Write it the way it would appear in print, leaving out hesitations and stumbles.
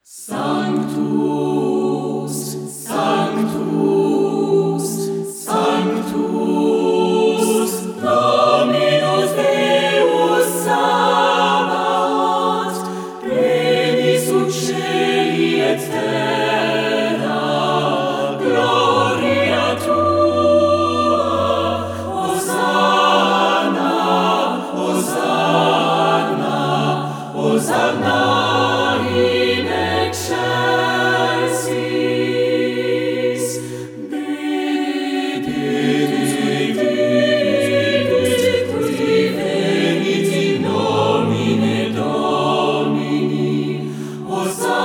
Sanctus, Sanctus, Sanctus, Dominus Deus Sabaoth, pleni sub caeli et terra, gloria tua, Hosanna, Hosanna, Hosanna in excelsis, benedictus qui venit in nomine Domini, Hosanna.